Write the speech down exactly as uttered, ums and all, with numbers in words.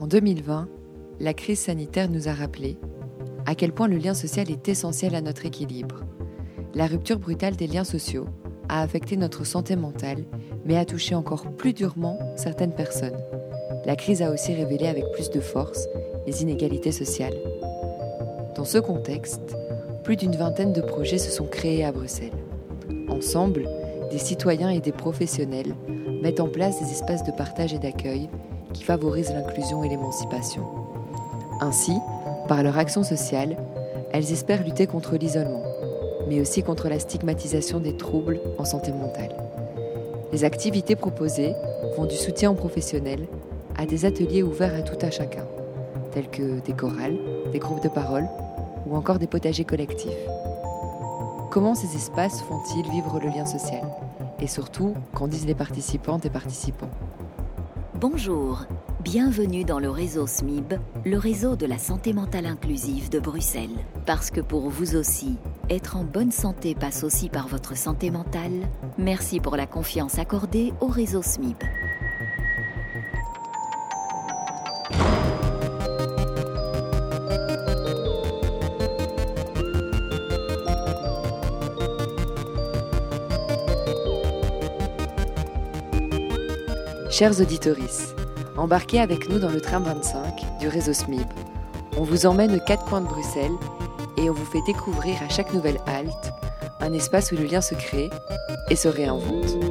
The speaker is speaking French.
En deux mille vingt, la crise sanitaire nous a rappelé à quel point le lien social est essentiel à notre équilibre. La rupture brutale des liens sociaux a affecté notre santé mentale, mais a touché encore plus durement certaines personnes. La crise a aussi révélé avec plus de force les inégalités sociales. Dans ce contexte, plus d'une vingtaine de projets se sont créés à Bruxelles. Ensemble, des citoyens et des professionnels mettent en place des espaces de partage et d'accueil qui favorisent l'inclusion et l'émancipation. Ainsi, par leur action sociale, elles espèrent lutter contre l'isolement, mais aussi contre la stigmatisation des troubles en santé mentale. Les activités proposées vont du soutien aux professionnels à des ateliers ouverts à tout un chacun, tels que des chorales, des groupes de parole ou encore des potagers collectifs. Comment ces espaces font-ils vivre le lien social ? Et surtout, qu'en disent les participantes et participants ? Bonjour, bienvenue dans le réseau S M I B, le réseau de la santé mentale inclusive de Bruxelles. Parce que pour vous aussi, être en bonne santé passe aussi par votre santé mentale. Merci pour la confiance accordée au réseau S M I B. Chers auditoristes, embarquez avec nous dans le tram vingt-cinq du réseau S M I B. On vous emmène aux quatre coins de Bruxelles et on vous fait découvrir à chaque nouvelle halte un espace où le lien se crée et se réinvente.